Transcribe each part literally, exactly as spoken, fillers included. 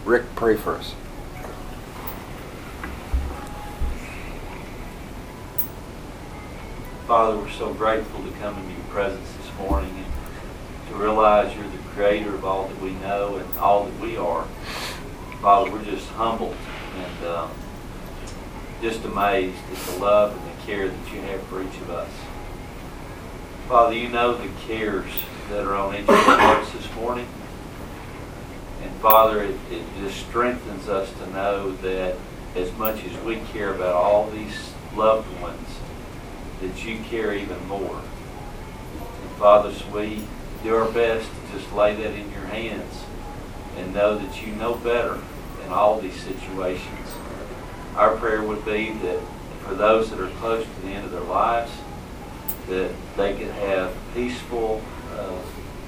Rick, pray for us. Father, we're so grateful to come into your presence this morning and to realize you're the creator of all that we know and all that we are. Father, we're just humbled and uh, just amazed at the love and the care that you have for each of us. Father, you know the cares that are on each of our hearts this morning. And Father, it, it just strengthens us to know that as much as we care about all these loved ones, that you care even more. And Father, so we do our best to just lay that in your hands and know that you know better in all these situations. Our prayer would be that for those that are close to the end of their lives, that they could have peaceful, uh,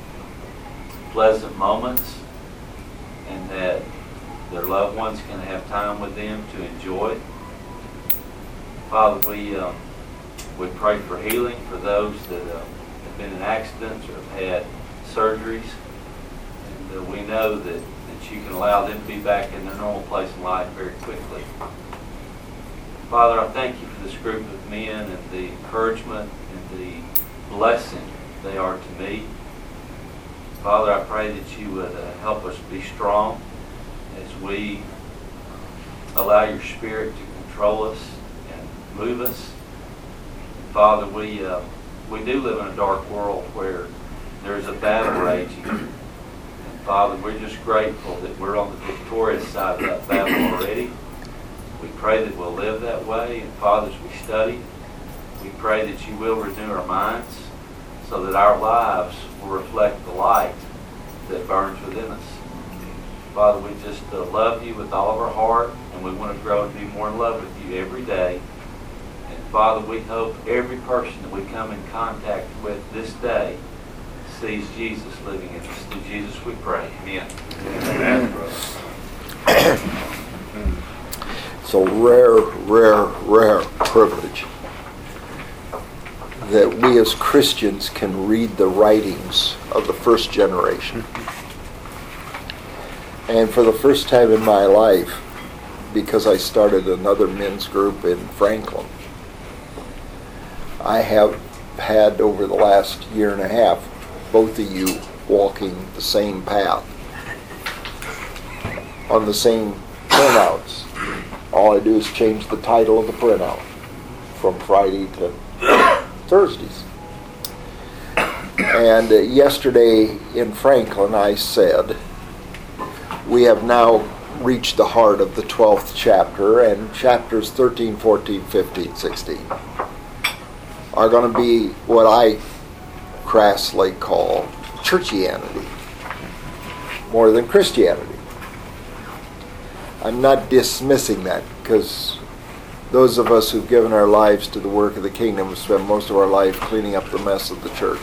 pleasant moments, and that their loved ones can have time with them to enjoy. Father, we um, we pray for healing for those that uh, have been in accidents or have had surgeries, and uh, we know that, that you can allow them to be back in their normal place in life very quickly. Father, I thank you for this group of men and the encouragement and the blessing they are to me. Father, I pray that you would uh, help us be strong as we allow your Spirit to control us and move us. Father, we uh, we do live in a dark world where there's a battle raging. And Father, we're just grateful that we're on the victorious side of that battle already. We pray that we'll live that way. And Father, as we study, we pray that you will renew our minds so that our lives will reflect the light that burns within us. Father, we just uh, love you with all of our heart, and we want to grow and be more in love with you every day. And Father, we hope every person that we come in contact with this day sees Jesus living in us. Through Jesus we pray. Amen. Amen. It's a rare, rare, rare privilege that we as Christians can read the writings of the first generation. And for the first time in my life, because I started another men's group in Franklin, I have had over the last year and a half both of you walking the same path on the same printouts. All I do is change the title of the printout from Friday to Thursdays. And uh, yesterday in Franklin I said, we have now reached the heart of the twelfth chapter, and chapters thirteen, fourteen, fifteen, sixteen are going to be what I crassly call churchianity more than Christianity. I'm not dismissing that, because those of us who've given our lives to the work of the kingdom have spent most of our life cleaning up the mess of the church.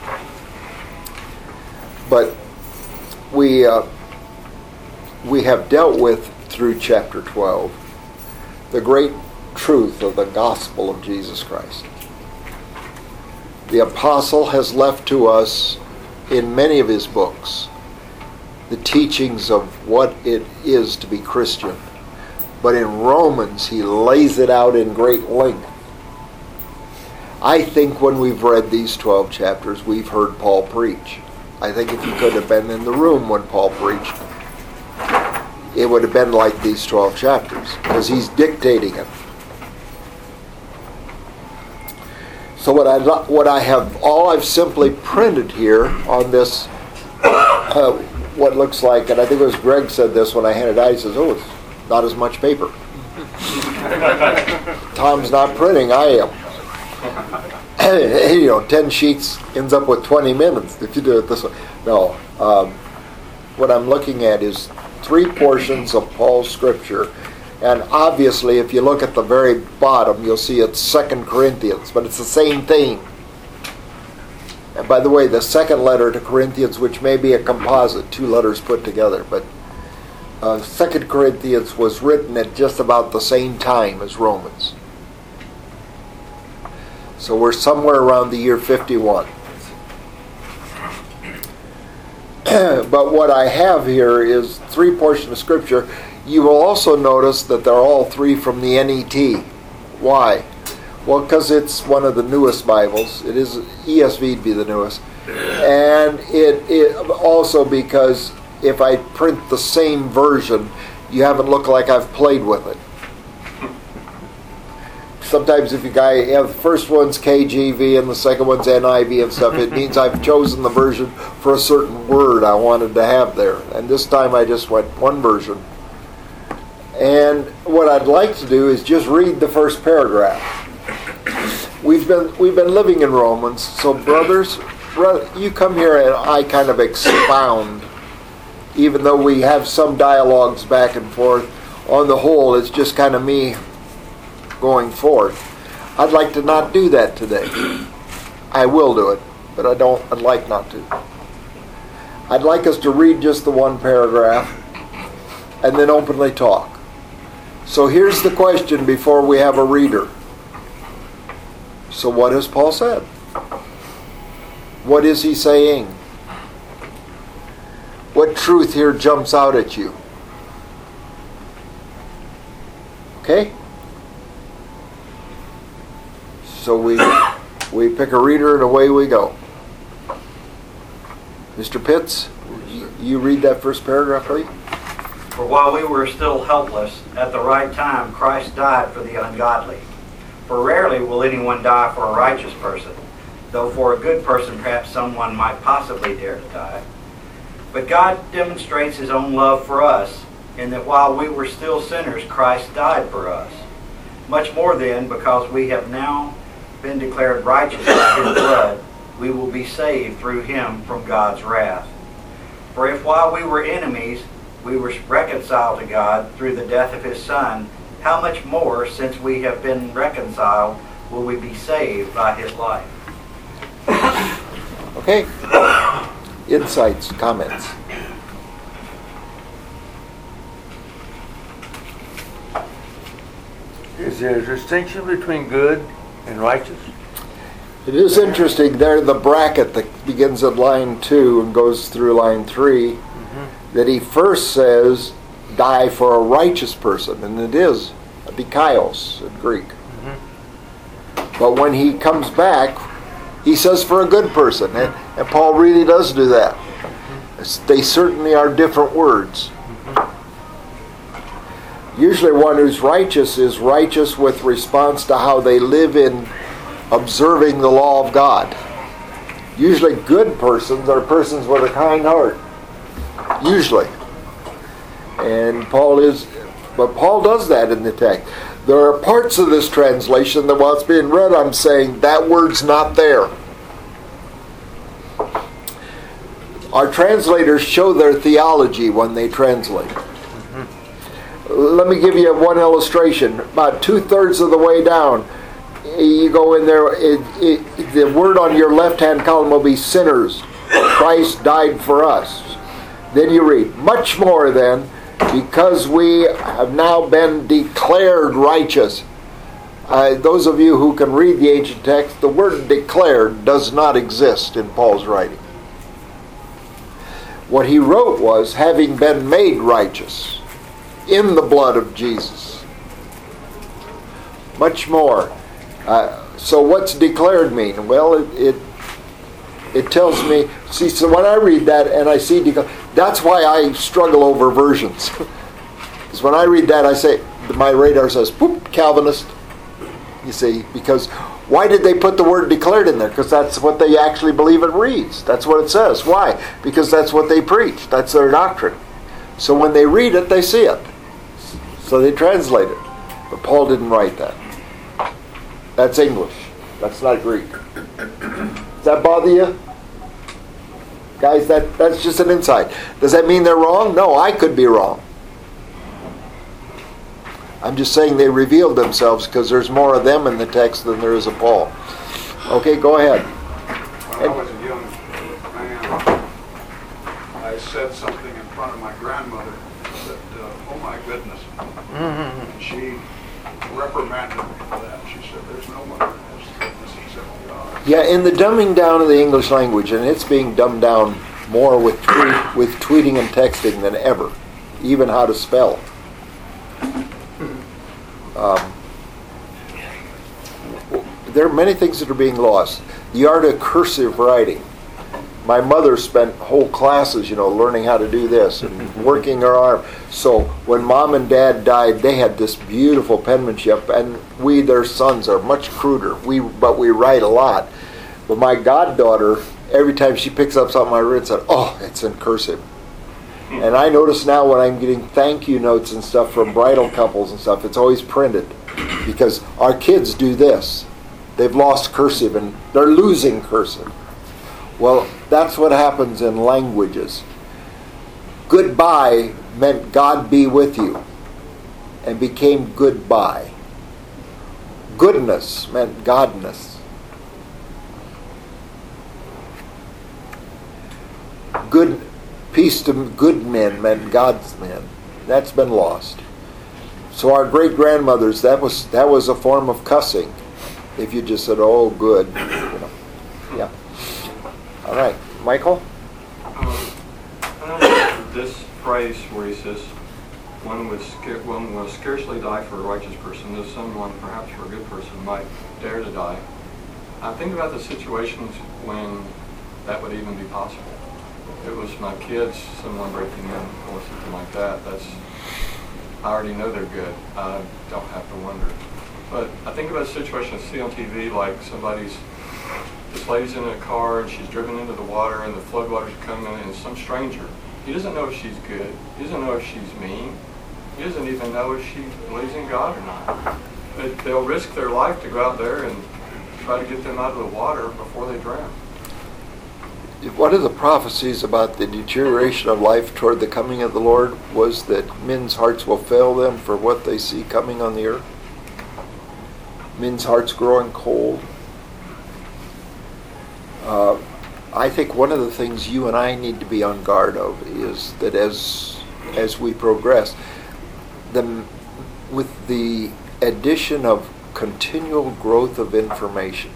But we uh, we have dealt with, through chapter twelve, the great truth of the gospel of Jesus Christ. The apostle has left to us in many of his books the teachings of what it is to be Christian. But in Romans, he lays it out in great length. I think when we've read these twelve chapters, we've heard Paul preach. I think if you could have been in the room when Paul preached, it would have been like these twelve chapters, because he's dictating it. So what I what I have, all I've simply printed here on this, uh, what looks like, and I think it was Greg said this when I handed it out, he says, oh, it's not as much paper. Tom's not printing, I am. You know, ten sheets ends up with twenty minutes if you do it this way. No, um, what I'm looking at is three portions of Paul's scripture, and obviously if you look at the very bottom, you'll see it's Second Corinthians, but it's the same thing. And by the way, the second letter to Corinthians, which may be a composite, two letters put together, but uh, Second Corinthians was written at just about the same time as Romans. So we're somewhere around the year fifty-one. But what I have here is three portions of Scripture. You will also notice that they're all three from the N E T. Why? Well, because it's one of the newest Bibles. It is E S V would be the newest. And it, it also because if I print the same version, you haven't looked like I've played with it. Sometimes if you guy have the first one's K J V and the second one's N I V and stuff, it means I've chosen the version for a certain word I wanted to have there. And this time I just went one version. And what I'd like to do is just read the first paragraph. We've been we've been living in Romans, so brothers, you come here and I kind of expound, even though we have some dialogues back and forth. On the whole, it's just kind of me going forth. I'd like to not do that today. I will do it, but I don't. I'd like not to. I'd like us to read just the one paragraph and then openly talk. So here's the question before we have a reader. So what has Paul said? What is he saying? What truth here jumps out at you? Okay? So we we pick a reader and away we go. Mister Pitts, you, you read that first paragraph, please. For while we were still helpless, at the right time Christ died for the ungodly. For rarely will anyone die for a righteous person, though for a good person perhaps someone might possibly dare to die. But God demonstrates his own love for us, in that while we were still sinners, Christ died for us. Much more then, because we have now been declared righteous by his blood, we will be saved through him from God's wrath. For if while we were enemies, we were reconciled to God through the death of his Son, how much more, since we have been reconciled, will we be saved by his life? Okay. Insights, comments. Is there a distinction between good and righteous? It is interesting there, the bracket that begins at line two and goes through line three, mm-hmm. that he first says, die for a righteous person, and it is a dikaios in Greek. Mm-hmm. But when he comes back, he says for a good person, and, and Paul really does do that. Mm-hmm. They certainly are different words. Mm-hmm. Usually one who's righteous is righteous with response to how they live in observing the law of God. Usually good persons are persons with a kind heart. Usually. And Paul is, but Paul does that in the text. There are parts of this translation that while it's being read, I'm saying that word's not there. Our translators show their theology when they translate. Mm-hmm. Let me give you one illustration. About two-thirds of the way down, you go in there, it, it, the word on your left-hand column will be sinners. Christ died for us. Then you read, much more then, because we have now been declared righteous. Uh, those of you who can read the ancient text, the word declared does not exist in Paul's writing. What he wrote was, having been made righteous in the blood of Jesus. Much more. Uh, so what's declared mean? Well, it, it it tells me, see, so when I read that and I see declared, that's why I struggle over versions. Because when I read that, I say, my radar says, poop, Calvinist. You see, because why did they put the word declared in there? Because that's what they actually believe it reads. That's what it says. Why? Because that's what they preach. That's their doctrine. So when they read it, they see it. So they translate it. But Paul didn't write that. That's English. That's not Greek. Does that bother you? Guys, that, that's just an insight. Does that mean they're wrong? No, I could be wrong. I'm just saying they revealed themselves because there's more of them in the text than there is of Paul. Okay, go ahead. When I was a young man, I said something in front of my grandmother that, uh, oh my goodness. Mm-hmm. And she reprimanded me for that. She said, there's no one who has goodness except God. Yeah, in the dumbing down of the English language, and it's being dumbed down more with tweet, with tweeting and texting than ever, even how to spell. Um, there are many things that are being lost. The art of cursive writing. My mother spent whole classes, you know, learning how to do this and working her arm. So when Mom and Dad died, they had this beautiful penmanship, and we, their sons, are much cruder. We, but we write a lot. But my goddaughter, every time she picks up something I wrote, said, "Oh, it's in cursive." And I notice now when I'm getting thank you notes and stuff from bridal couples and stuff, it's always printed, because our kids do this. They've lost cursive and they're losing cursive. Well, that's what happens in languages. Goodbye meant God be with you, and became goodbye. Goodness meant godness. Good peace to good men meant God's men. That's been lost. So our great grandmothers, that was that was a form of cussing. If you just said, "Oh, good," you know. Yeah. All right, Michael? Um, I know this phrase where he says, one would, sca- one will scarcely die for a righteous person, though someone, perhaps for a good person, might dare to die. I think about the situations when that would even be possible. If it was my kids, someone breaking in or something like that, that's, I already know they're good. I don't have to wonder. But I think about a situation I see on T V, like somebody's this lady's in a car and she's driven into the water and the floodwaters are coming and some stranger, he doesn't know if she's good, he doesn't know if she's mean, he doesn't even know if she believes in God or not. But they'll risk their life to go out there and try to get them out of the water before they drown. One of the prophecies about the deterioration of life toward the coming of the Lord was that men's hearts will fail them for what they see coming on the earth. Men's hearts growing cold. Uh, I think one of the things you and I need to be on guard of is that as as we progress, the, with the addition of continual growth of information,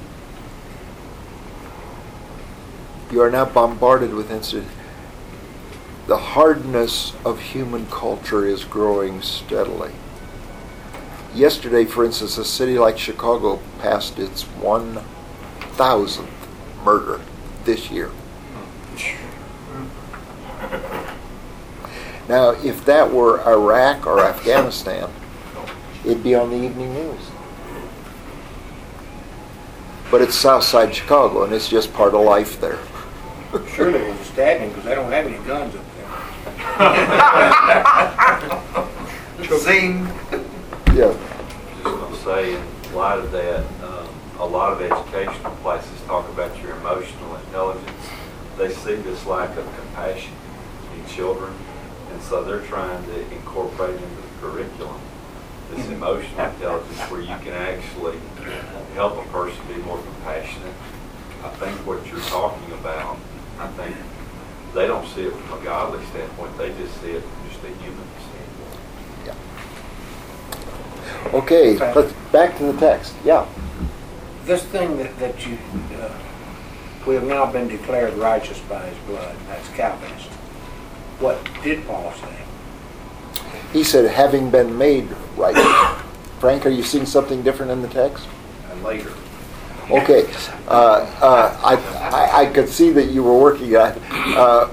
you are now bombarded with instant. The hardness of human culture is growing steadily. Yesterday, for instance, a city like Chicago passed its one thousandth murder this year. Now, if that were Iraq or Afghanistan, it'd be on the evening news. But it's Southside Chicago, and it's just part of life there. Surely it was a stabbing because they don't have any guns up there. Zing. Yeah. Just going to say, in light of that, um, a lot of educational places talk about your emotional intelligence. They see this lack of compassion in children, and so they're trying to incorporate into the curriculum this emotional intelligence where you can actually help a person be more compassionate. I think what you're talking about, I think they don't see it from a godly standpoint, they just see it from just a human standpoint. Yeah. Okay, let's back to the text. Yeah. This thing that, that you, uh, we have now been declared righteous by his blood, that's Calvinist. What did Paul say? He said, having been made righteous. Frank, are you seeing something different in the text? And later. Okay. Uh, uh, I, I, I could see that you were working on uh,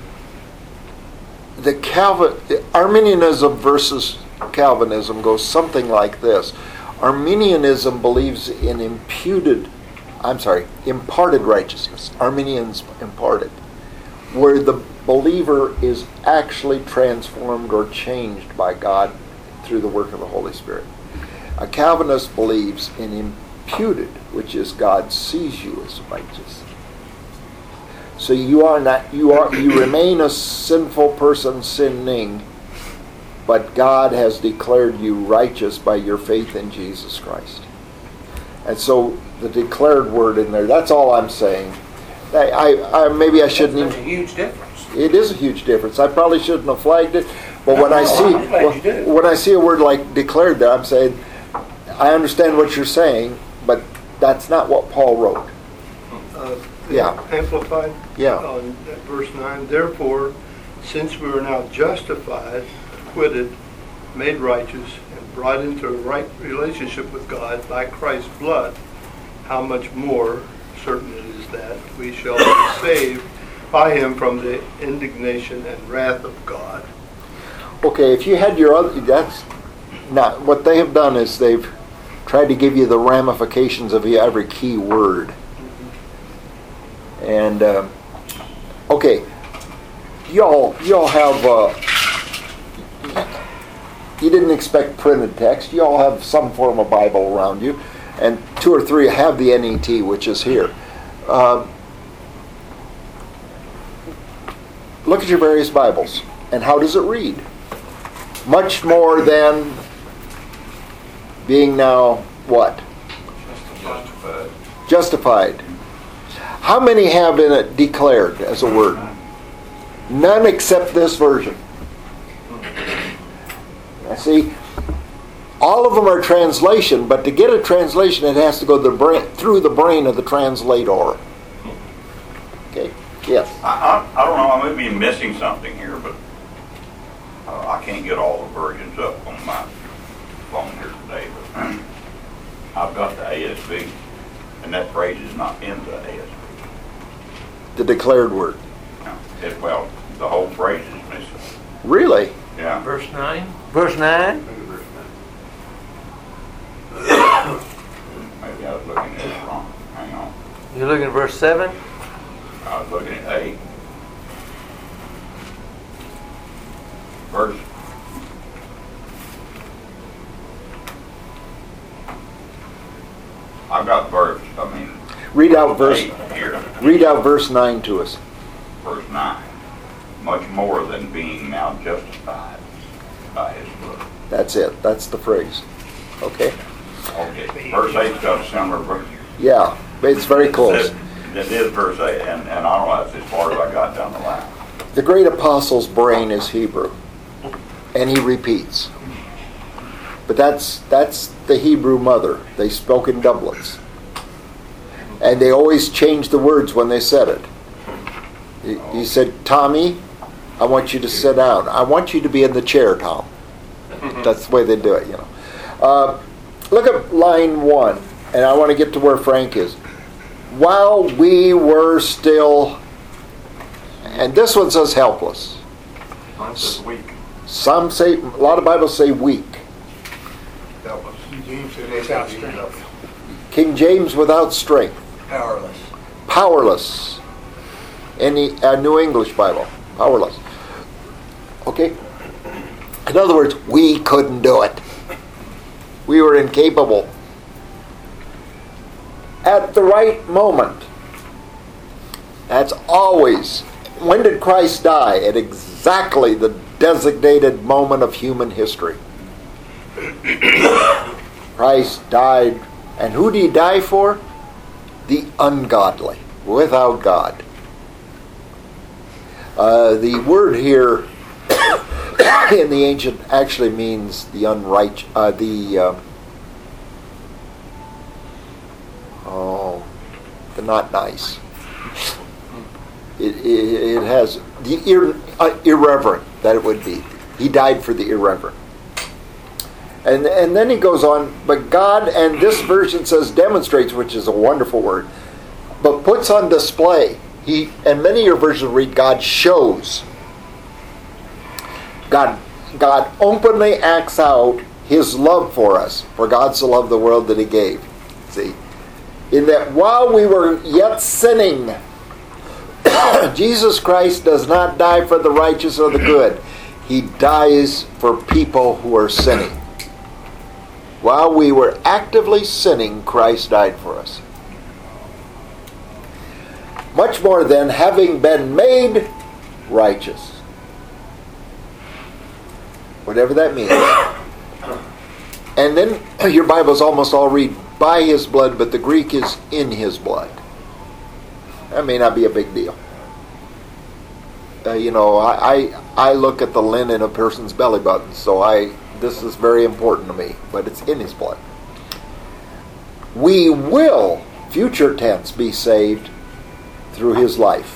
the Calvin, Arminianism versus Calvinism goes something like this. Arminianism believes in imputed, I'm sorry, imparted righteousness. Arminians imparted, where the believer is actually transformed or changed by God through the work of the Holy Spirit. A Calvinist believes in imputed, which is God sees you as righteous. So you are not, you are, you remain a sinful person sinning, but God has declared you righteous by your faith in Jesus Christ. And so the declared word in there, that's all I'm saying. I, I, I maybe I shouldn't There's even... a huge difference. It is a huge difference. I probably shouldn't have flagged it, but when No, I see I'm glad you did. when I see a word like declared there, I'm saying, I understand what you're saying, but that's not what Paul wrote. Uh, Yeah. Amplified? Yeah. On verse nine, therefore, since we are now justified, acquitted, made righteous, and brought into a right relationship with God by Christ's blood, how much more certain it is that we shall be saved by him from the indignation and wrath of God. Okay, if you had your other, that's not, what they have done is they've tried to give you the ramifications of every key word. And, uh, okay, y'all, y'all have, uh, you didn't expect printed text. You all have some form of Bible around you. And two or three have the N E T, which is here. Uh, look at your various Bibles. And how does it read? Much more than being now what? Justified. Justified. How many have in it declared as a word? None except this version. Now see, all of them are translation, but to get a translation, it has to go the brain, through the brain of the translator. Okay? Yes? I, I, I don't know, I may be missing something here, but uh, I can't get all the versions up on my phone here today, but I've got the A S V, and that phrase is not in the A S V. The declared word. No, it, well, the whole phrase is missing. Really? Yeah. Verse nine? Verse nine? Maybe I was looking at it wrong. Hang on. You're looking at verse seven? I was looking at eight. Verse. I've got verse, I mean. Read out verse. eight here. Read out verse nine to us. Verse nine. Much more than being now justified by his blood. That's it. That's the phrase. Okay? Okay. Verse eight's got a similar verse. Yeah, it's very close. It is verse eight, and, and I don't know if it's as far as I got down the line. The great apostle's brain is Hebrew, and he repeats. But that's that's the Hebrew mother. They spoke in doublets. And they always changed the words when they said it. He, he said, Tommy, I want you to sit down. I want you to be in the chair, Tom. That's the way they do it, you know. Uh, look at line one, and I want to get to where Frank is. While we were still, and this one says helpless. Mine says weak. Some say, a lot of Bibles say weak. Helpless. Without strength. King James, without strength. Powerless. Powerless. In the uh, New English Bible, powerless. Okay? In other words, we couldn't do it. We were incapable. At the right moment. That's always. When did Christ die? At exactly the designated moment of human history. Christ died. And who did he die for? The ungodly, without God. Uh, the word here in the ancient actually means the unrighteous, uh, the uh, oh, the not nice. It, it, it has the ir, uh, irreverent that it would be. He died for the irreverent. And and then he goes on, but God, and this version says demonstrates, which is a wonderful word, but puts on display. He, and many of your versions read God shows. God, God openly acts out his love for us. For God so loved the world that he gave. See? In that while we were yet sinning, Jesus Christ does not die for the righteous or the good. He dies for people who are sinning. While we were actively sinning, Christ died for us. Much more than having been made righteous. Whatever that means. And then your Bibles almost all read by his blood, but the Greek is in his blood. That may not be a big deal. Uh, you know, I, I I look at the linen of a person's belly button, so I this is very important to me, but it's in his blood. We will, future tense, be saved through his life.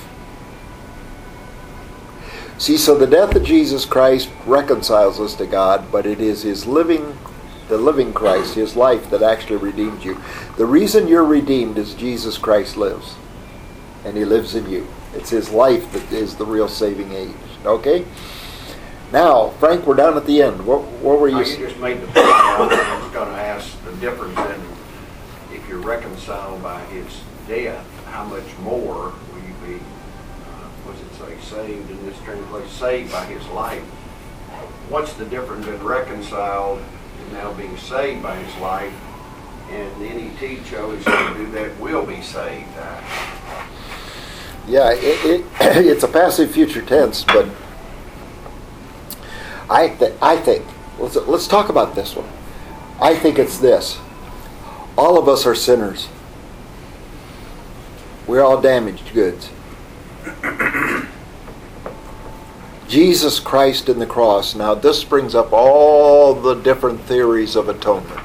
See, so the death of Jesus Christ reconciles us to God, but it is his living, the living Christ, his life that actually redeemed you. The reason you're redeemed is Jesus Christ lives, and he lives in you. It's his life that is the real saving age. Okay? Now, Frank, we're down at the end. What, what were you Now, saying? you just made the point. I was going to ask the difference in if you're reconciled by his death, how much more will you be, uh, what's it say, saved in this translation, saved by his life? What's the difference in reconciled and now being saved by his life? And any teach who's going to do that will be saved. Uh, Yeah, it, it, it's a passive future tense, but I th- I think let's let's talk about this one. I think it's this: all of us are sinners. We're all damaged goods. Jesus Christ in the cross. Now this brings up all the different theories of atonement.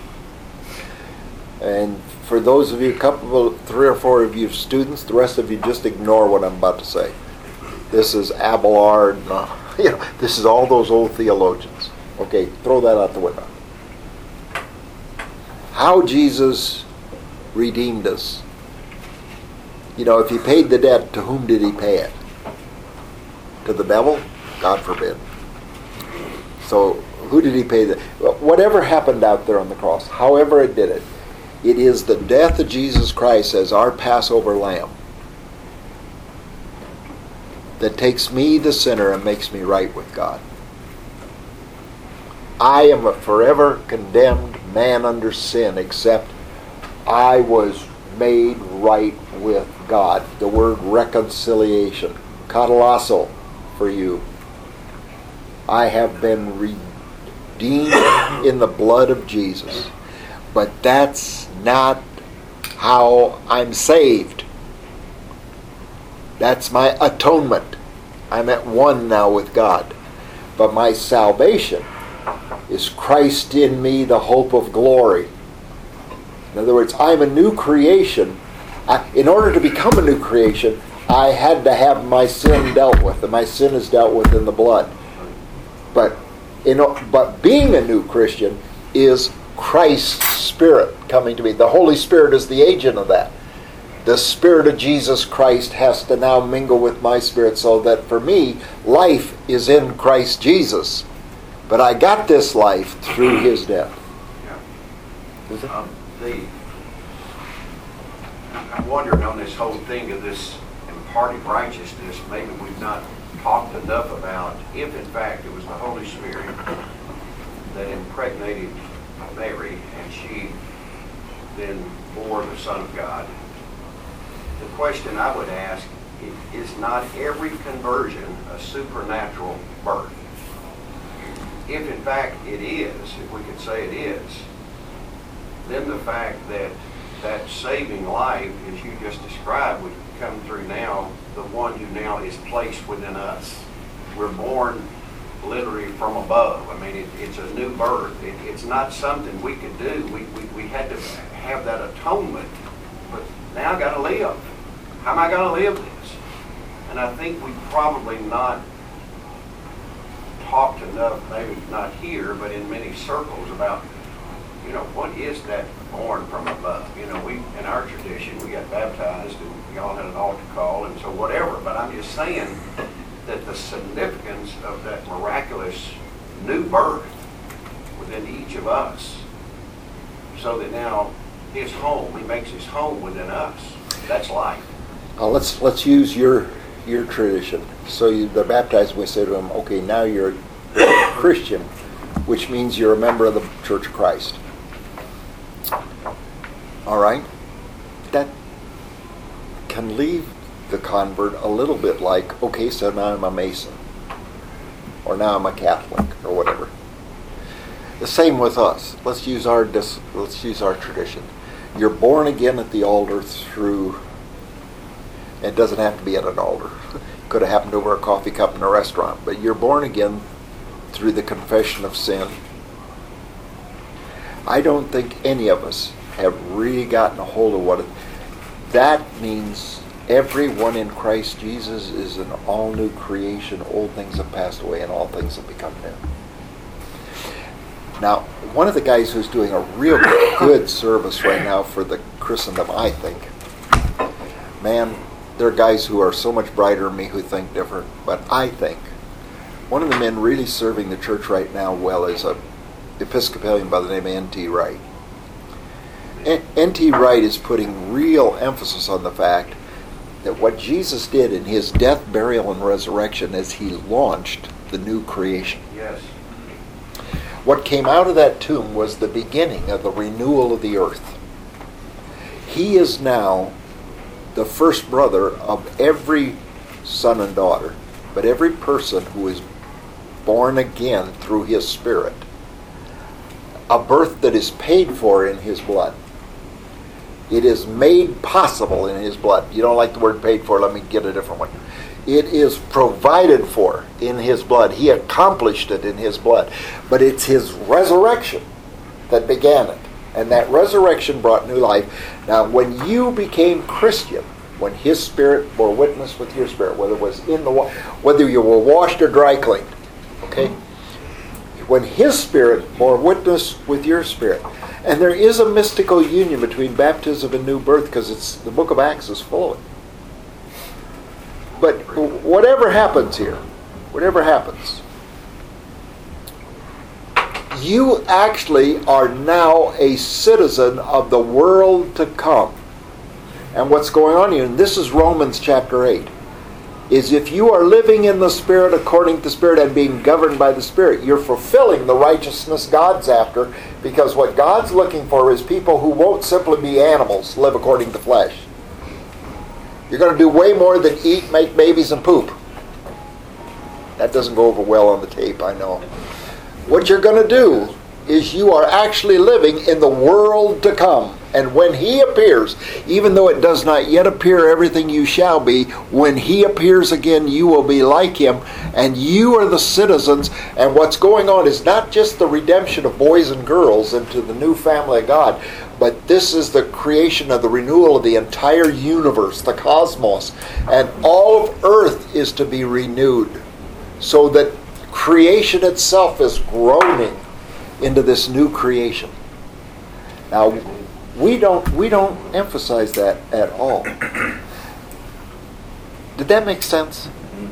And for those of you, a couple, three or four of you students, the rest of you just ignore what I'm about to say. This is Abelard. Uh, you know, this is all those old theologians. Okay, throw that out the window. How Jesus redeemed us. You know, if he paid the debt, to whom did he pay it? To the devil? God forbid. So, who did he pay the? Whatever happened out there on the cross, however it did it, it is the death of Jesus Christ as our Passover lamb that takes me, the sinner, and makes me right with God. I am a forever condemned man under sin, except I was made right with God. The word reconciliation, katalasso for you. I have been redeemed in the blood of Jesus. But that's not how I'm saved. That's my atonement. I'm at one now with God. But my salvation is Christ in me, the hope of glory. In other words, I'm a new creation. I, in order to become a new creation, I had to have my sin dealt with, and my sin is dealt with in the blood. But, in, but being a new Christian is Christ's Spirit coming to me. The Holy Spirit is the agent of that. The Spirit of Jesus Christ has to now mingle with my spirit, so that for me, life is in Christ Jesus. But I got this life through his death. Yeah. Um, the, I'm wondering on this whole thing of this imparted righteousness, maybe we've not talked enough about if in fact it was the Holy Spirit that impregnated Mary and she then bore the Son of God. The question I would ask is, not every conversion a supernatural birth? If in fact it is, if we could say it is, then the fact that that saving life, as you just described, would come through now, the one who now is placed within us. We're born literally from above. I mean, it, it's a new birth. It, it's not something we could do. We, we, we had to have that atonement, but now I got to live. How am I going to live this? And I think we probably not talked enough, maybe not here, but in many circles about, you know, what is that born from above? You know, we, in our tradition, we got baptized and we all had an altar call, and so whatever, but I'm just saying that the significance of that miraculous new birth within each of us, so that now his home, he makes his home within us. That's life. Uh, let's let's use your your tradition. So you, they're baptized, we say to them, okay, now you're a Christian, which means you're a member of the Church of Christ. All right? That can leave the convert a little bit like, okay, so now I'm a Mason, or now I'm a Catholic, or whatever. The same with us. Let's use our dis, let's use our tradition. You're born again at the altar through. It doesn't have to be at an altar. It could have happened over a coffee cup in a restaurant. But you're born again through the confession of sin. I don't think any of us have really gotten a hold of what it, that means everyone in Christ Jesus is an all-new creation. Old things have passed away and all things have become new. Now, one of the guys who's doing a real good service right now for the Christendom, I think, man, there are guys who are so much brighter than me who think different, but I think one of the men really serving the church right now well is a Episcopalian by the name of N T Wright. N T Wright is putting real emphasis on the fact that what Jesus did in his death, burial, and resurrection is he launched the new creation. Yes. What came out of that tomb was the beginning of the renewal of the earth. He is now the first brother of every son and daughter, but every person who is born again through his Spirit. A birth that is paid for in his blood. It is made possible in his blood. You don't like the word paid for, let me get a different one. It is provided for in his blood. He accomplished it in his blood. But it's his resurrection that began it. And that resurrection brought new life. Now, when you became Christian, when his Spirit bore witness with your spirit, whether it was in the wa- whether you were washed or dry cleaned, okay? When his Spirit bore witness with your spirit, and there is a mystical union between baptism and new birth, because it's the book of Acts is full of it. But whatever happens here, whatever happens, you actually are now a citizen of the world to come. And what's going on here, and this is Romans chapter eight, is if you are living in the Spirit according to the Spirit and being governed by the Spirit, you're fulfilling the righteousness God's after, because what God's looking for is people who won't simply be animals, live according to flesh. You're going to do way more than eat, make babies, and poop. That doesn't go over well on the tape, I know. What you're going to do is you are actually living in the world to come. And when he appears, even though it does not yet appear everything you shall be, when he appears again, you will be like him, and you are the citizens. And what's going on is not just the redemption of boys and girls into the new family of God, but this is the creation of the renewal of the entire universe, the cosmos. And all of earth is to be renewed, so that creation itself is groaning into this new creation. Now, we don't we don't emphasize that at all. Did that make sense?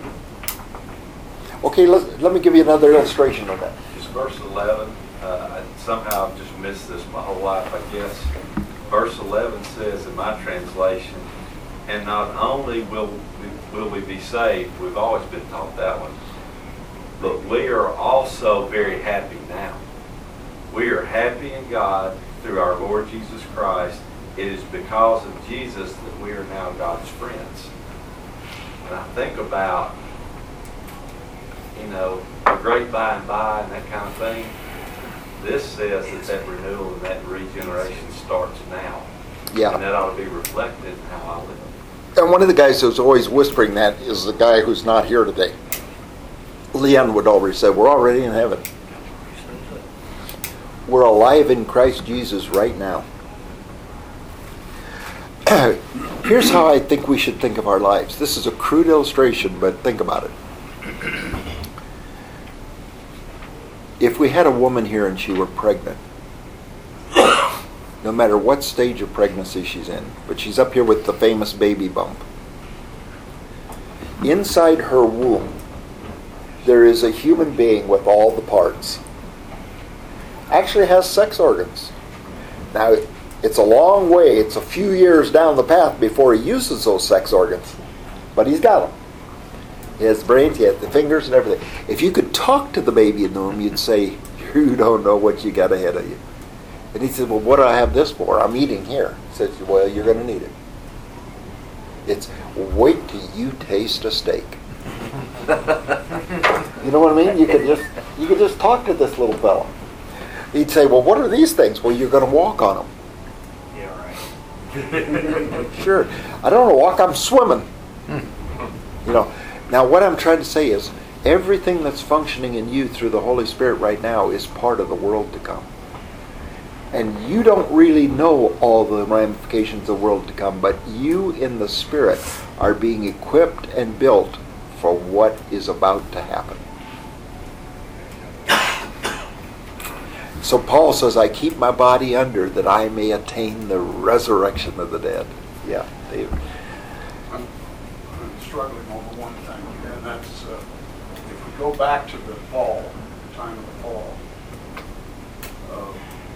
Okay, let let me give you another illustration of that. Just verse eleven. Uh, I somehow I've just missed this my whole life, I guess. Verse eleven says in my translation, and not only will we, will we be saved, we've always been taught that one, but we are also very happy now. We are happy in God through our Lord Jesus Christ. It is because of Jesus that we are now God's friends. And I think about, you know, the great by and by and that kind of thing. This says that that renewal and that regeneration starts now. Yeah. And that ought to be reflected in how I live. And one of the guys who's always whispering that is the guy who's not here today. Leon would always say, we're already in heaven. We're alive in Christ Jesus right now. Here's how I think we should think of our lives. This is a crude illustration, but think about it. If we had a woman here and she were pregnant, no matter what stage of pregnancy she's in, but she's up here with the famous baby bump. Inside her womb, there is a human being with all the parts. Actually has sex organs. Now, it's a long way, it's a few years down the path before he uses those sex organs. But he's got them. He has the brains, he has the fingers and everything. If you could talk to the baby in the womb, you'd say, you don't know what you got ahead of you. And he said, well, what do I have this for? I'm eating here. He said, well, you're going to need it. It's, wait till you taste a steak. You know what I mean? You could just, you could just talk to this little fella. He'd say, well, what are these things? Well, you're going to walk on them. Yeah, right. Sure. I don't want to walk, I'm swimming. You know. Now, what I'm trying to say is, everything that's functioning in you through the Holy Spirit right now is part of the world to come. And you don't really know all the ramifications of the world to come, but you in the Spirit are being equipped and built for what is about to happen. So Paul says, I keep my body under that I may attain the resurrection of the dead. Yeah, David. I'm, I'm struggling over one thing, and that's uh, if we go back to the fall, the time of the fall, uh,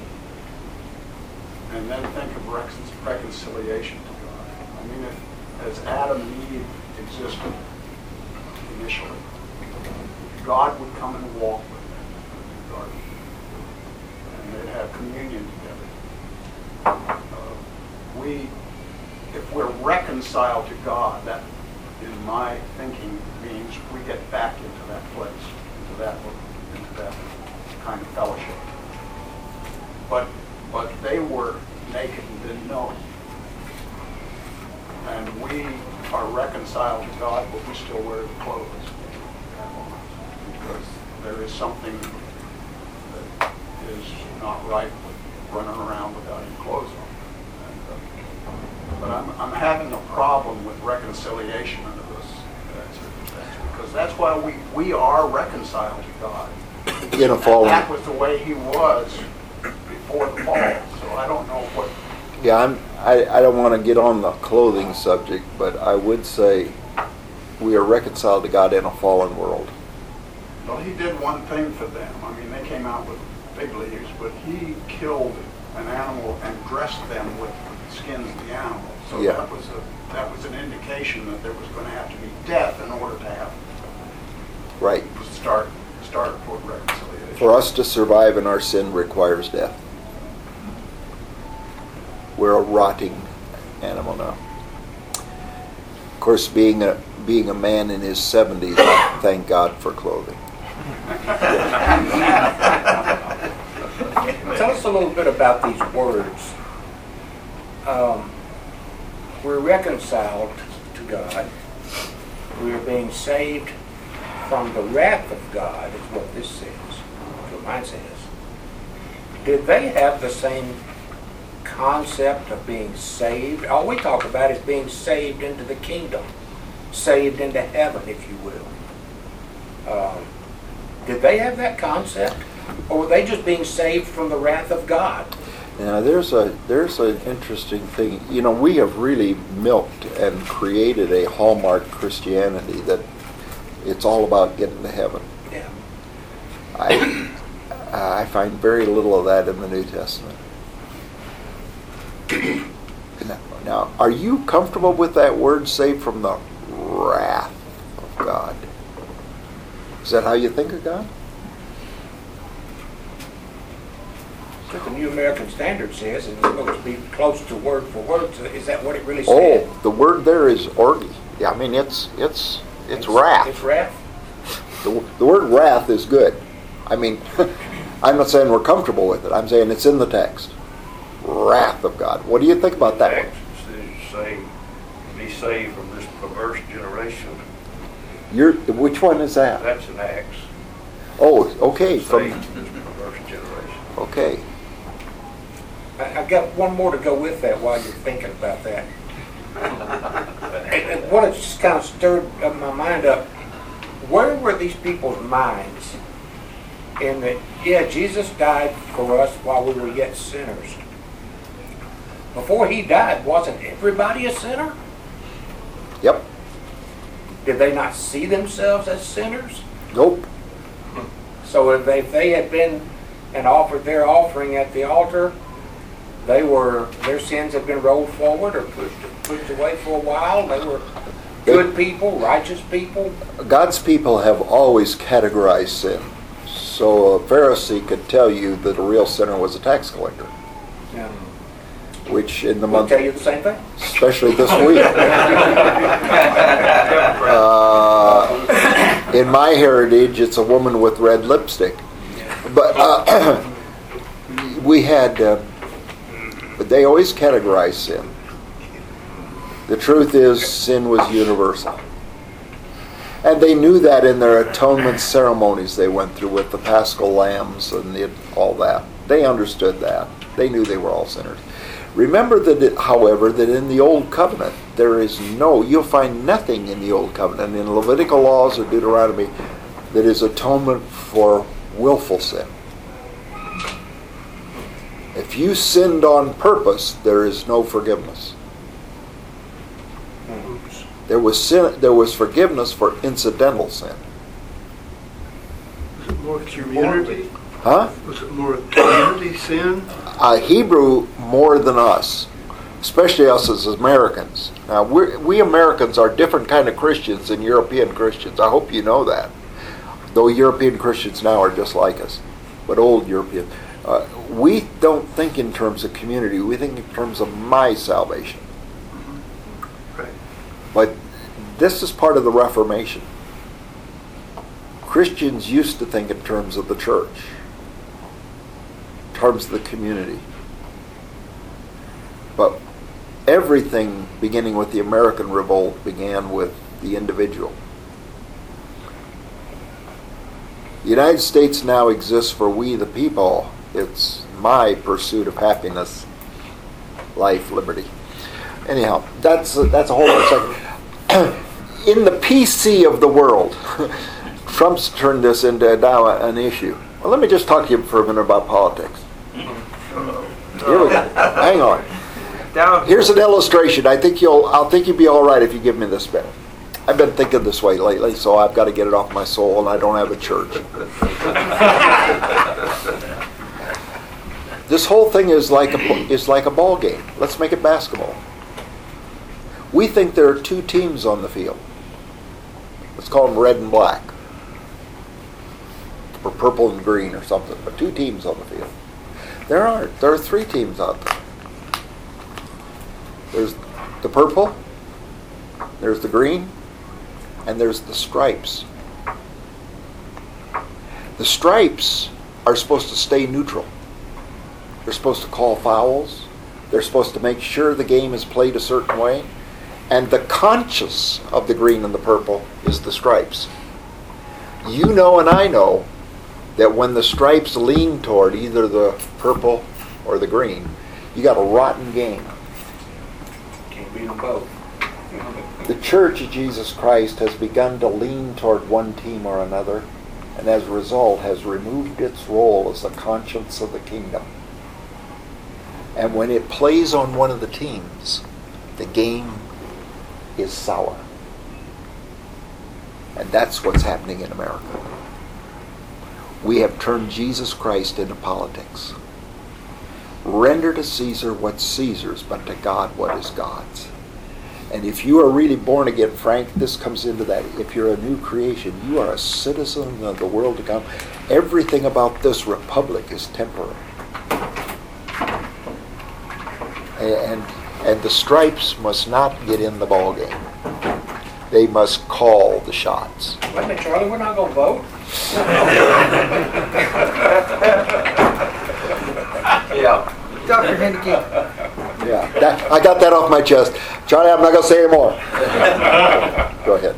and then think of recon- reconciliation to God. I mean, if, as Adam and Eve existed initially, God would come and walk with them in the garden, and they'd have communion together. Uh, we, if we're reconciled to God, that, in my thinking, means we get back into that place, into that, into that kind of fellowship. But but they were naked and didn't know it. And we are reconciled to God, but we still wear the clothes. Because there is something that is not right with running around without your clothes on. And, uh, but I'm, I'm having a problem with reconciliation under this circumstance, because that's why we, we are reconciled to God. In a fallen. That was the way he was before the fall. So I don't know what. Yeah, I'm, I, I don't want to get on the clothing subject, but I would say we are reconciled to God in a fallen world. Well, he did one thing for them. I mean, they came out with fig leaves, but he killed an animal and dressed them with the skins of the animal. So Yeah. that was a that was an indication that there was going to have to be death in order to have Right. start start toward reconciliation. For us to survive in our sin requires death. We're a rotting animal now. Of course, being a being a man in his seventies, I thank God for clothing. Tell us a little bit about these words. Um, we're reconciled to God. We are being saved from the wrath of God, is what this says, what mine says. Did they have the same concept of being saved? All we talk about is being saved into the kingdom, saved into heaven, if you will. Um, did they have that concept? Or were they just being saved from the wrath of God? Now, there's a there's an interesting thing. You know, we have really milked and created a hallmark Christianity that it's all about getting to heaven. Yeah. I I find very little of that in the New Testament. Now, now, are you comfortable with that word, saved from the wrath of God? Is that how you think of God? But the New American Standard says, and it's supposed to be close to word for word, so is that what it really said? Oh, the word there is orgi. Yeah, I mean, it's it's it's, it's wrath. It's wrath? The, the word wrath is good. I mean, I'm not saying we're comfortable with it. I'm saying it's in the text. Wrath of God. What do you think about that one? Text says, "Save, be saved from this perverse generation." You're, which one is that? That's an Acts. Oh, okay. From, Saved from this perverse generation. okay. I, I got one more to go with that while you're thinking about that. and, and what it just kind of stirred up my mind up, where were these people's minds in that, yeah, Jesus died for us while we were yet sinners. Before he died, wasn't everybody a sinner? Yep. Did they not see themselves as sinners? Nope. So if they, if they had been and offered their offering at the altar, they were their sins had been rolled forward or pushed pushed away for a while. They were good people, righteous people. God's people have always categorized sin. So a Pharisee could tell you that a real sinner was a tax collector. Yeah. Which in the We'll month, tell you the same thing. especially this week. uh, in my heritage, it's a woman with red lipstick. But uh, we had, uh, but they always categorized sin. The truth is, sin was universal. And they knew that in their atonement ceremonies they went through with the paschal lambs and the, all that. They understood that. They knew they were all sinners. Remember that, it, however, that in the Old Covenant, there is no, you'll find nothing in the Old Covenant, in Levitical laws or Deuteronomy, that is atonement for willful sin. If you sinned on purpose, there is no forgiveness. Oops. There was sin, there was forgiveness for incidental sin. Was it more community? Huh? Was it more community sin? Uh, Hebrew more than us, especially us as Americans. Now, we're, we Americans are different kind of Christians than European Christians. I hope you know that. Though European Christians now are just like us, but old European. Uh, we don't think in terms of community. We think in terms of my salvation. Right. But this is part of the Reformation. Christians used to think in terms of the church, in terms of the community. But everything beginning with the American Revolt began with the individual. The United States now exists for we the people. It's my pursuit of happiness, life, liberty. Anyhow, that's a, that's a whole other subject. In the P C of the world, Trump's turned this into now an issue. Well, let me just talk to you for a minute about politics. Here we go. Hang on. Here's an illustration. I think you'll. I'll think you'll be all right if you give me this bit. I've been thinking this way lately, so I've got to get it off my soul, and I don't have a church. This whole thing is like a is like a ball game. Let's make it basketball. We think there are two teams on the field. Let's call them red and black, or purple and green, or something. But two teams on the field. There aren't. There are three teams out there. There's the purple. There's the green. And there's the stripes. The stripes are supposed to stay neutral. They're supposed to call fouls. They're supposed to make sure the game is played a certain way. And the conscience of the green and the purple is the stripes. You know and I know that when the stripes lean toward either the purple or the green, you got a rotten game. Can't beat them both. The Church of Jesus Christ has begun to lean toward one team or another, and as a result has removed its role as the conscience of the kingdom. And when it plays on one of the teams, the game is sour. And that's what's happening in America. We have turned Jesus Christ into politics. Render to Caesar what's Caesar's, but to God what is God's. And if you are really born again, Frank, this comes into that. If you're a new creation, you are a citizen of the world to come. Everything about this republic is temporary. And, and the stripes must not get in the ball game. They must call the shots. Wait a minute, Charlie, we're not going to vote? Yeah. Doctor Henneke. Yeah, that, I got that off my chest. Charlie, I'm not going to say any more. Go ahead.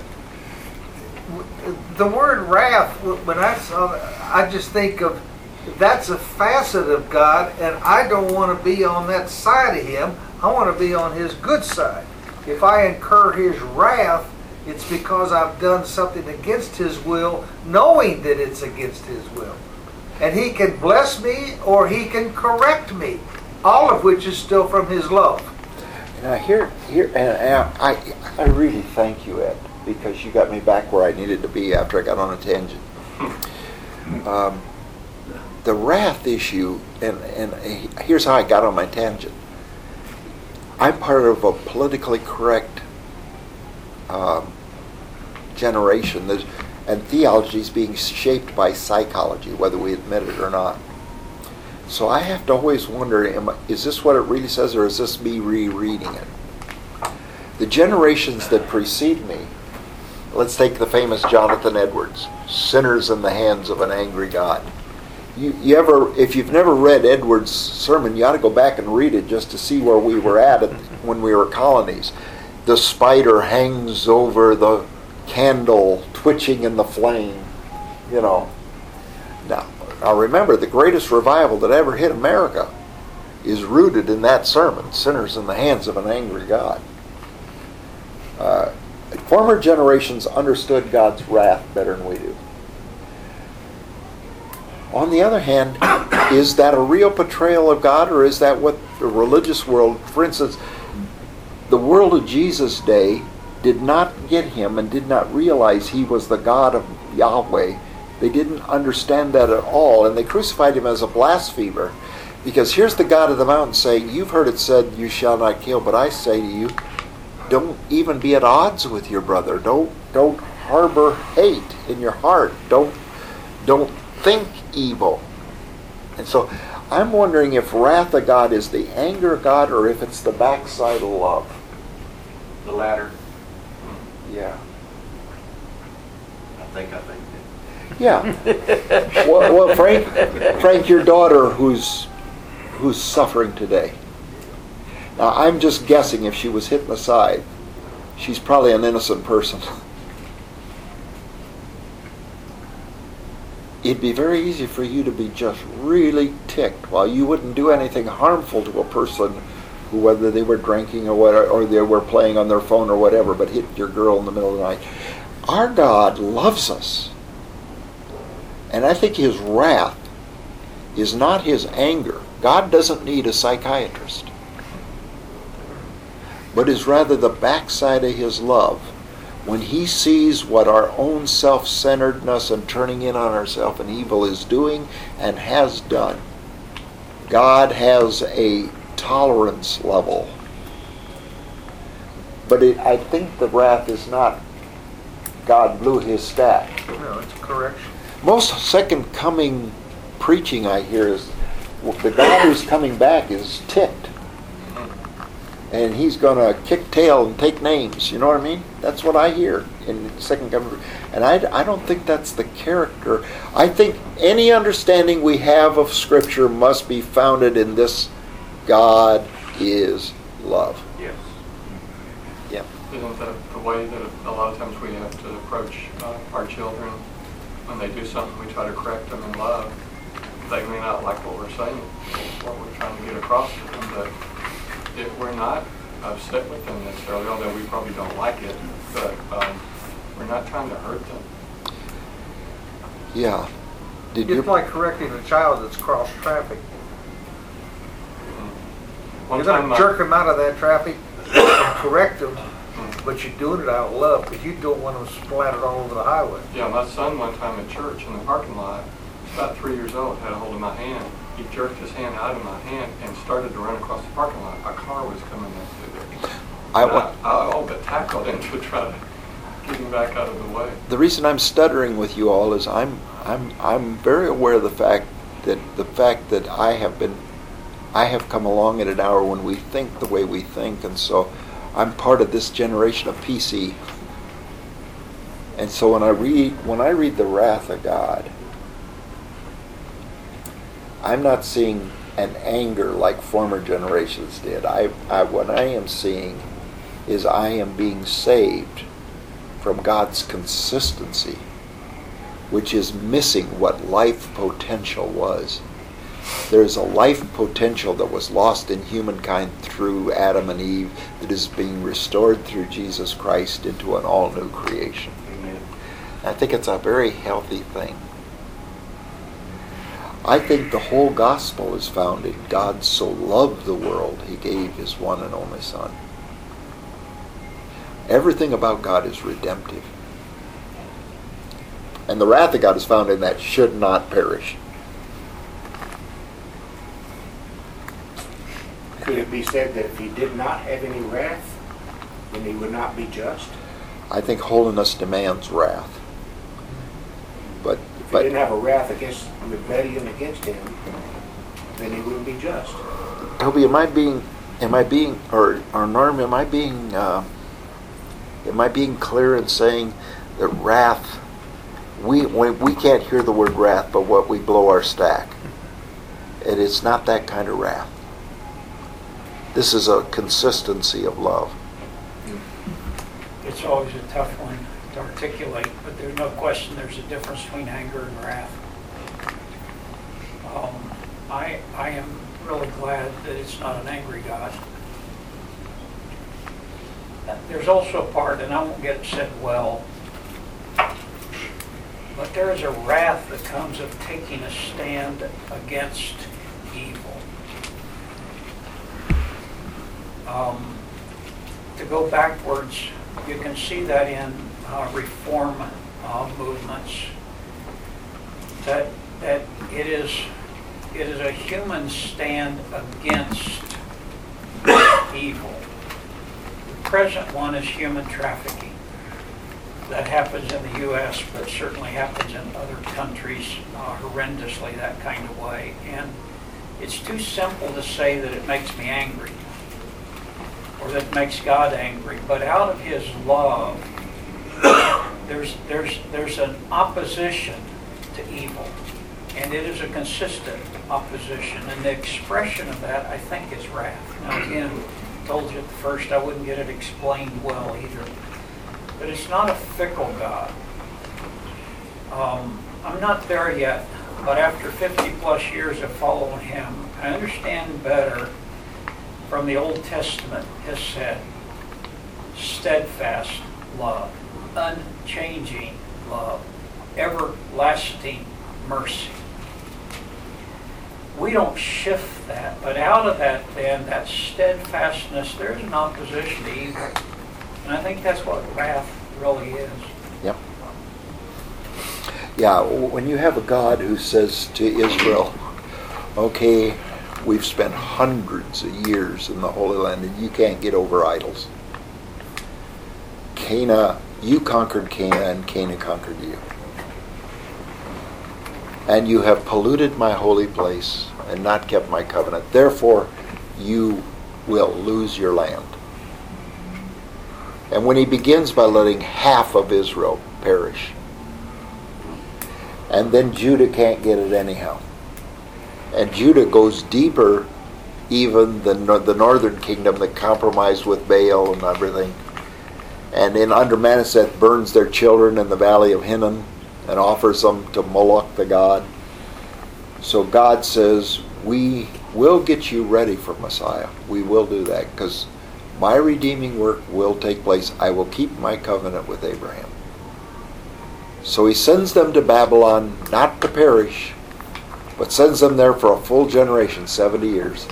The word wrath, when I saw that, I just think of that's a facet of God, and I don't want to be on that side of Him. I want to be on His good side. If I incur His wrath, it's because I've done something against His will, knowing that it's against His will. And He can bless me or He can correct me, all of which is still from His love. Now here, here, and I, I really thank you, Ed, because you got me back where I needed to be after I got on a tangent. Um, the wrath issue, and, and here's how I got on my tangent. I'm part of a politically correct um, generation, that, and theology is being shaped by psychology, whether we admit it or not. So I have to always wonder, am I, is this what it really says, or is this me rereading it? The generations that precede me, let's take the famous Jonathan Edwards, Sinners in the Hands of an Angry God. You, you ever, if you've never read Edwards' sermon, you ought to go back and read it just to see where we were at when we were colonies. The spider hangs over the candle, twitching in the flame, you know. Now, Now remember, the greatest revival that ever hit America is rooted in that sermon, sinners in the hands of an angry God. Uh, former generations understood God's wrath better than we do. On the other hand, is that a real portrayal of God, or is that what the religious world, for instance, the world of Jesus' day did not get him and did not realize he was the God of Yahweh. They didn't understand that at all, and they crucified him as a blasphemer. Because here's the God of the mountain saying, you've heard it said, you shall not kill, but I say to you, don't even be at odds with your brother. Don't don't harbor hate in your heart. Don't don't think evil. And so I'm wondering if wrath of God is the anger of God or if it's the backside of love. The latter. Yeah. I think I think that. Yeah. well, well, Frank, Frank, your daughter who's who's suffering today. Now, I'm just guessing if she was hit in the side, she's probably an innocent person. It'd be very easy for you to be just really ticked while you wouldn't do anything harmful to a person who, whether they were drinking or whatever, or they were playing on their phone or whatever, but hit your girl in the middle of the night. Our God loves us. And I think his wrath is not his anger. God doesn't need a psychiatrist. But is rather the backside of his love. When he sees what our own self-centeredness and turning in on ourselves and evil is doing and has done, God has a tolerance level. But it, I think the wrath is not God blew his stack. No, it's a correction. Most second coming preaching I hear is the God who's coming back is ticked. And he's going to kick tail and take names. You know what I mean? That's what I hear in second coming. And I, I don't think that's the character. I think any understanding we have of Scripture must be founded in this: God is love. Yes. Yeah. Isn't that the way that a lot of times we have to approach uh, our children? When they do something, we try to correct them in love. They may not like what we're saying, what we're trying to get across to them, but if we're not upset with them necessarily, although we probably don't like it, but um, we're not trying to hurt them. Yeah. Did It's you? like correcting a child that's crossed traffic. One You're going time to I- jerk them out of that traffic and correct them, but you're doing it out of love because you don't want them splattered all over the highway. Yeah, my son one time at church in the parking lot, about three years old, had a hold of my hand. He jerked his hand out of my hand and started to run across the parking lot. A car was coming next to there. I, I, wa- I all but tackled him to try to get him back out of the way. the reason I'm stuttering with you all is I'm I'm I'm very aware of the fact that the fact that I have been I have come along at an hour when we think the way we think, and so I'm part of this generation of P C. And so when I read when I read the wrath of God, I'm not seeing an anger like former generations did. I, I what I am seeing is I am being saved from God's consistency, which is missing what life potential was. There's a life potential that was lost in humankind through Adam and Eve that is being restored through Jesus Christ into an all-new creation. Amen. I think it's a very healthy thing. I think the whole gospel is found in God so loved the world, he gave his one and only Son. Everything about God is redemptive. And the wrath of God is found in that should not perish. Could it be said that if he did not have any wrath, then he would not be just? I think holiness demands wrath. But If he but didn't have a wrath against rebellion against him, then he wouldn't be just. Toby, am I being am I being or or Norm, am I being uh, am I being clear in saying that wrath, we when we can't hear the word wrath, but what we blow our stack. And it's not that kind of wrath. This is a consistency of love. It's always a tough one to articulate, but there's no question there's a difference between anger and wrath. Um, I I am really glad that it's not an angry God. There's also a part, and I won't get it said well, but there is a wrath that comes of taking a stand against evil. Um, to go backwards, you can see that in uh, reform uh, movements, that that it is it is a human stand against evil. The present one is human trafficking. That happens in the U S, but certainly happens in other countries uh, horrendously that kind of way. And it's too simple to say that it makes me angry or that it makes God angry. But out of His love, there's there's there's an opposition to evil, and it is a consistent opposition. And the expression of that, I think, is wrath. Now again, I told you at the first I wouldn't get it explained well either. But it's not a fickle God. Um, I'm not there yet, but after fifty plus years of following Him, I understand better from the Old Testament has said, steadfast love, unchanging love, everlasting mercy. We don't shift that, but out of that then, that steadfastness, there's an opposition to evil. And I think that's what wrath really is. Yep. Yeah, when you have a God who says to Israel, okay, we've spent hundreds of years in the Holy Land and you can't get over idols. Cana, you conquered Cana and Cana conquered you. And you have polluted my holy place and not kept my covenant. Therefore, you will lose your land. And when he begins by letting half of Israel perish, and then Judah can't get it anyhow. And Judah goes deeper even than the northern kingdom that compromised with Baal and everything. And in under Manasseh burns their children in the valley of Hinnom and offers them to Moloch the god. So God says, we will get you ready for Messiah. We will do that because my redeeming work will take place. I will keep my covenant with Abraham. So he sends them to Babylon, not to perish, but sends them there for a full generation, seventy years.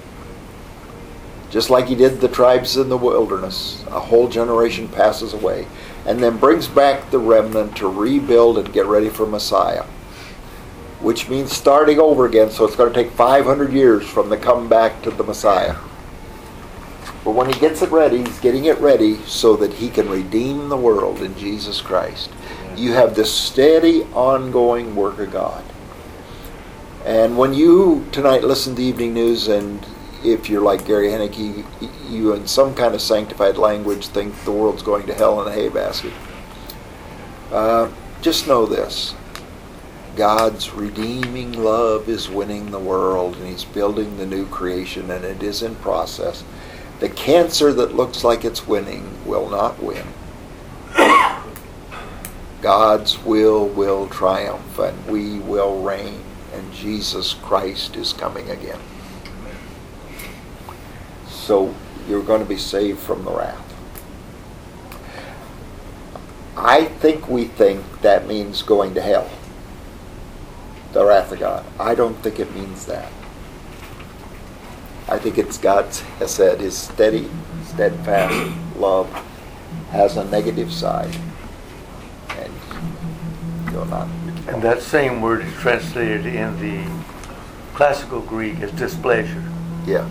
Just like he did the tribes in the wilderness. A whole generation passes away. And then brings back the remnant to rebuild and get ready for Messiah. Which means starting over again, so it's going to take five hundred years from the comeback to the Messiah. But when he gets it ready, he's getting it ready so that he can redeem the world in Jesus Christ. You have this steady, ongoing work of God. And when you tonight listen to Evening News, and if you're like Gary Hennick, you, you in some kind of sanctified language think the world's going to hell in a hay basket. Uh, just know this. God's redeeming love is winning the world, and he's building the new creation, and it is in process. The cancer that looks like it's winning will not win. God's will will triumph, and we will reign, and Jesus Christ is coming again. So you're going to be saved from the wrath. I think we think that means going to hell. The wrath of God. I don't think it means that. I think it's God's has said his steady, steadfast love has a negative side. And you'll not. And that same word is translated in the classical Greek as displeasure. Yeah.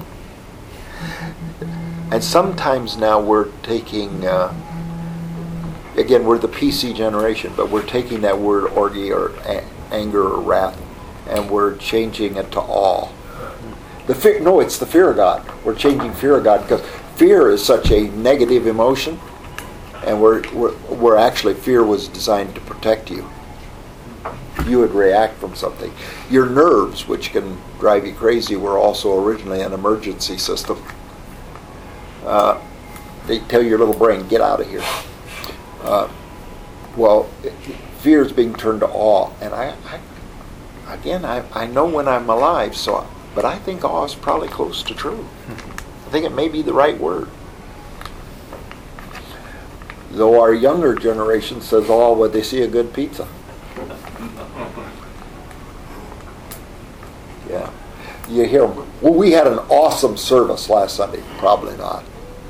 And sometimes now we're taking, uh, again, we're the P C generation, but we're taking that word orgy or a- anger or wrath, and we're changing it to awe. The fear, no, it's the fear of God. We're changing fear of God because fear is such a negative emotion, and we're, we're, we're actually, fear was designed to protect you. You would react from something. Your nerves, which can drive you crazy, were also originally an emergency system. Uh, they tell your little brain, get out of here. Uh, well, fear is being turned to awe. And I, I again, I, I know when I'm alive, so but I think awe is probably close to true. I think it may be the right word. Though our younger generation says awe when they see a good pizza. Yeah. You hear them. Well, we had an awesome service last Sunday. Probably not.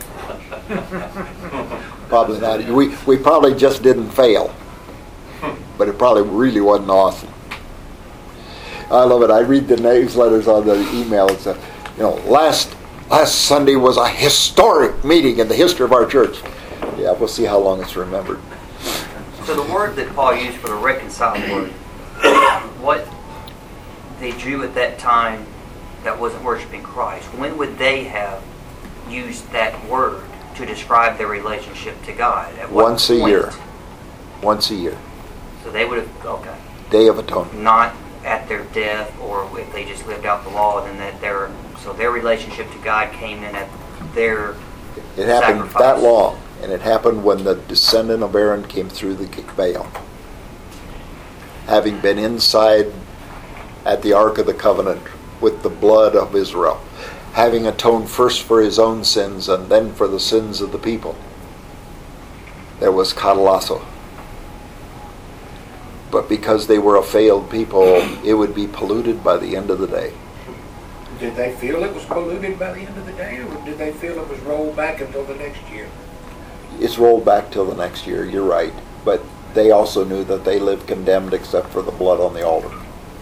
Probably not. We, we probably just didn't fail. But it probably really wasn't awesome. I love it. I read the newsletters on the email. It's a, you know, last last Sunday was a historic meeting in the history of our church. Yeah, we'll see how long it's remembered. So the word that Paul used for the reconciled word, what the Jew at that time that wasn't worshiping Christ, when would they have used that word to describe their relationship to God? At what Once a point? year. Once a year. So they would have, okay. Day of Atonement. Not at their death, or if they just lived out the law, then that their so their relationship to God came in at their It happened sacrifice. that long, and it happened when the descendant of Aaron came through the veil. Having been inside at the Ark of the Covenant with the blood of Israel, having atoned first for his own sins and then for the sins of the people. There was katalasso. But because they were a failed people, it would be polluted by the end of the day. Did they feel it was polluted by the end of the day, or did they feel it was rolled back until the next year? It's rolled back till the next year, you're right. But they also knew that they lived condemned except for the blood on the altar.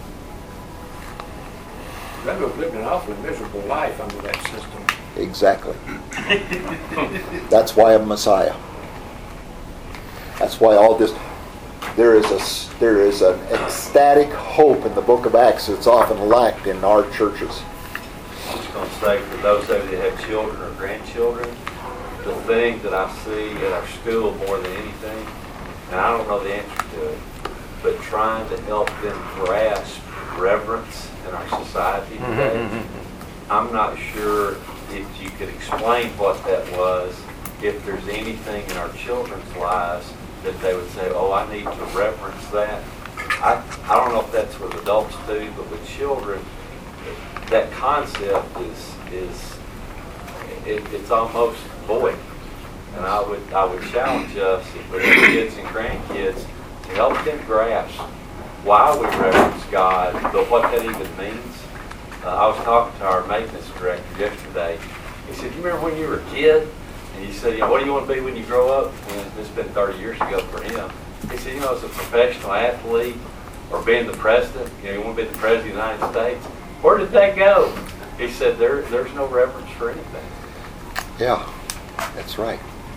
They would have lived an awfully miserable life under that system. Exactly. That's why I'm Messiah. That's why all this, there is a, there is an ecstatic hope in the book of Acts that's often lacked in our churches. I'm just going to say, for those of you that have children or grandchildren, the thing that I see at our school more than anything, and I don't know the answer to it, but trying to help them grasp reverence in our society today. I'm not sure if you could explain what that was, if there's anything in our children's lives that they would say, oh, I need to reverence that. I, I don't know if that's with adults too, but with children, that concept is, is it, it's almost void. And I would I would challenge us, if we have kids and grandkids, to help them grasp why we reverence God, but what that even means. Uh, I was talking to our maintenance director yesterday. He said, you remember when you were a kid? And he said, you know, what do you want to be when you grow up? And it's been thirty years ago for him. He said, you know, as a professional athlete or being the president, you know, you want to be the president of the United States. Where did that go? He said, there, there's no reverence for anything. Yeah, that's right.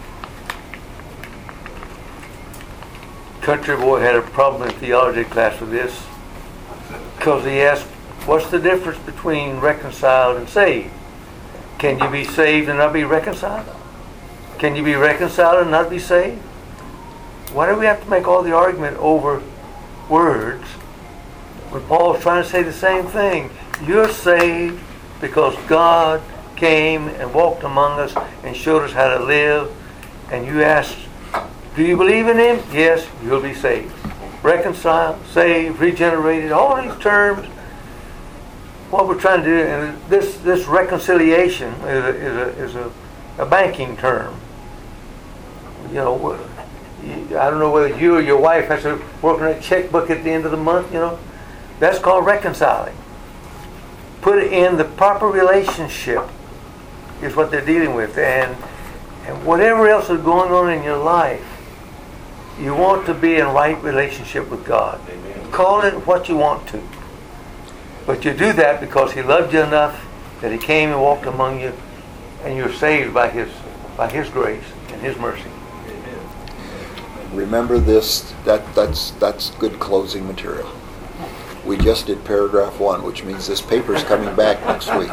Country boy had a problem in theology class with this because he asked, what's the difference between reconciled and saved? Can you be saved and not be reconciled? Can you be reconciled and not be saved? Why do we have to make all the argument over words when Paul's trying to say the same thing? You're saved because God came and walked among us and showed us how to live, and you asked, do you believe in Him? Yes, you'll be saved. Reconciled, saved, regenerated, all these terms. What we're trying to do, and this this reconciliation is a, is a, is a, a banking term. You know, I don't know whether you or your wife has to work on a checkbook at the end of the month, you know. That's called reconciling. Put it in the proper relationship is what they're dealing with. And, and whatever else is going on in your life, you want to be in right relationship with God. Amen. Call it what you want to. But you do that because He loved you enough that He came and walked among you, and you're saved by His by His grace and His mercy. Remember this, that that's that's good closing material. We just did paragraph one, which means this paper's coming back next week.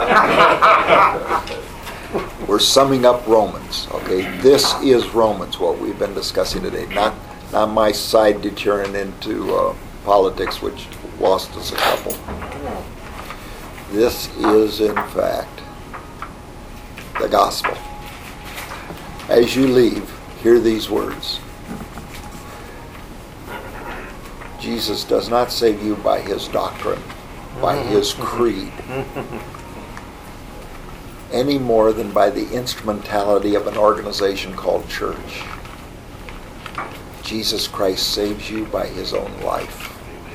We're summing up Romans, okay? This is Romans, what we've been discussing today. Not not my side deterring into uh, politics, which lost us a couple. This is, in fact, the gospel. As you leave, hear these words. Jesus does not save you by His doctrine. by his creed any more than by the instrumentality of an organization called church. Jesus Christ saves you by his own life.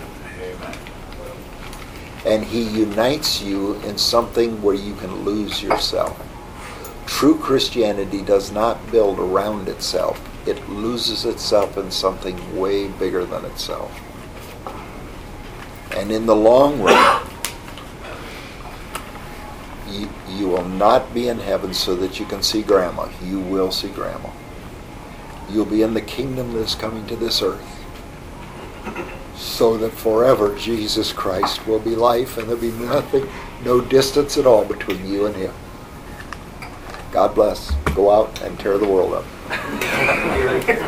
And he unites you in something where you can lose yourself. True Christianity does not build around itself. It loses itself in something way bigger than itself. And in the long run, you, you will not be in heaven so that you can see Grandma. You will see Grandma. You'll be in the kingdom that is coming to this earth, so that forever Jesus Christ will be life, and there'll be nothing, no distance at all between you and him. God bless. Go out and tear the world up.